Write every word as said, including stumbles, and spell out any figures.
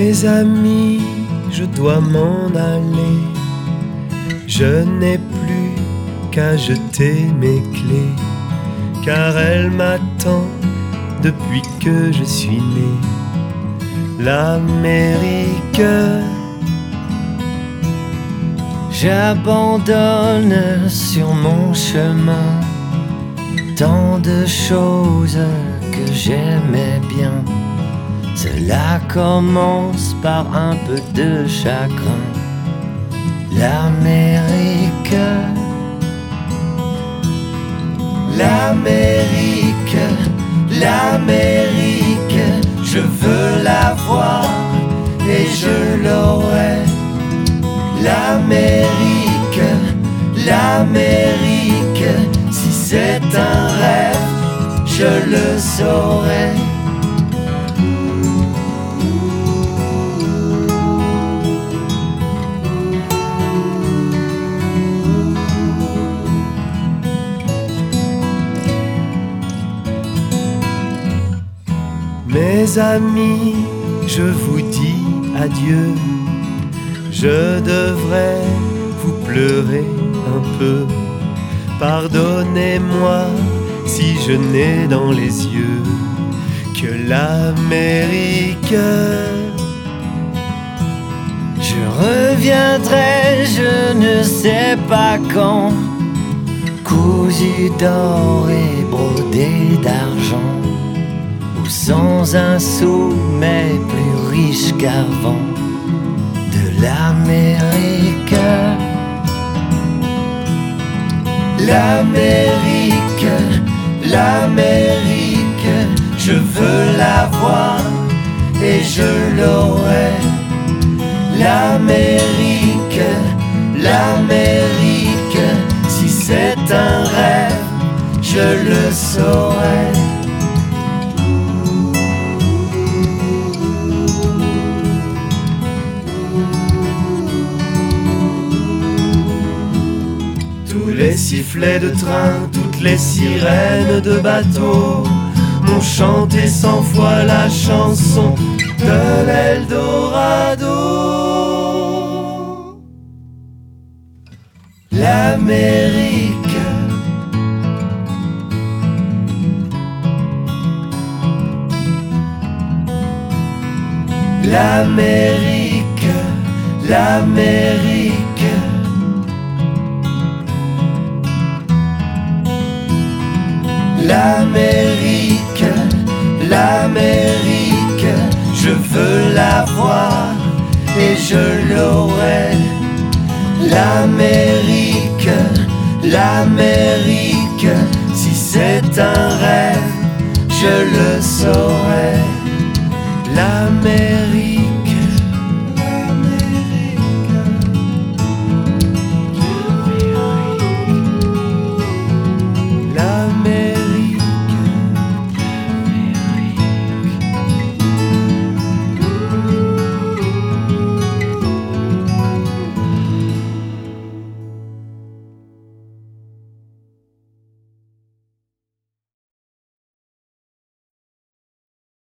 Mes amis, je dois m'en aller. Je n'ai plus qu'à jeter mes clés, car elle m'attend depuis que je suis né. L'Amérique, j'abandonne sur mon chemin tant de choses que j'aimais bien. Cela commence par un peu de chagrin. L'Amérique, l'Amérique, l'Amérique, je veux la voir et je l'aurai. L'Amérique, l'Amérique, si c'est un rêve, je le saurai. mes amis, je vous dis adieu. Je devrais vous pleurer un peu. Pardonnez-moi si je n'ai dans les yeux que l'Amérique. Je reviendrai, je ne sais pas quand, cousu d'or et brodé d'argent, ou sans un sou mais plus riche qu'avant. De l'Amérique, l'Amérique, l'Amérique, je veux la voir et je l'aurai. L'Amérique, l'Amérique, si c'est un rêve, je le saurai. Tous les sifflets de train, toutes les sirènes de bateau m'ont chanté cent fois la chanson de l'Eldorado. L'Amérique, l'Amérique, l'Amérique, l'Amérique, l'Amérique, je veux la voir et je l'aurai. L'Amérique, l'Amérique, si c'est un rêve, je le saurai. L'Amérique.